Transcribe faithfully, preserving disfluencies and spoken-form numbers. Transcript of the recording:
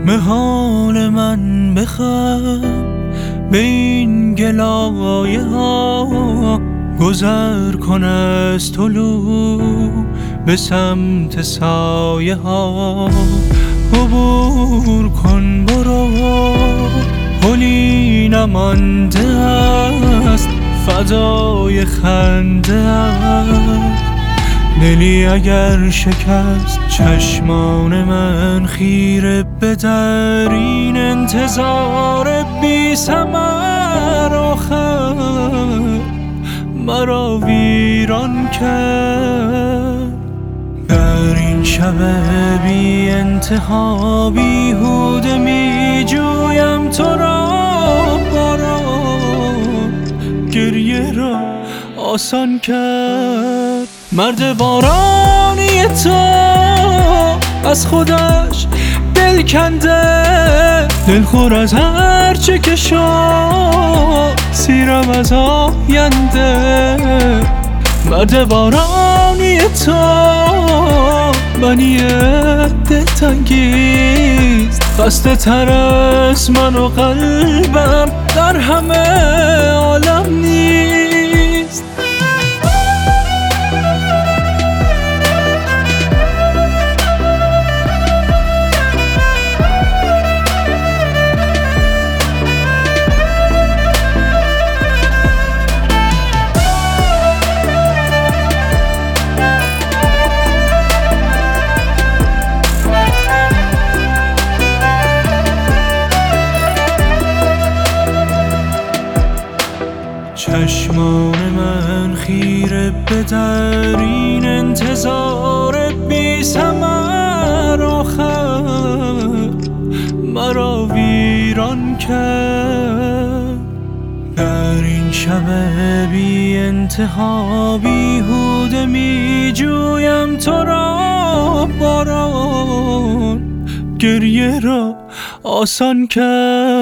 به حال من بخند، به این گلایه ها گذر کن از طلوع به سمت سایه ها. عبور کن برو، پلی نمانده است فدای خنده است. دلی اگر شکست چشمان من خیره به در این انتظار بی ثمر آخر مرا ویران کرد. در این شب بی انتها بیهوده می جویم تو را، باران گریه را آسان کرد. مرد بارانی تو از خودش دل کنده، دلخور از هر چه که شد سیرم از آینده. مرد بارانی تو منی دلتنگیست، خسته تر از من و قلبم در همه عالم نیست. چشمان من خیره به در این انتظار بی ثمر آخر مرا ویران کرد. در این شب بی انتها بیهوده می جویم تو را، باران گریه را آسان کرد.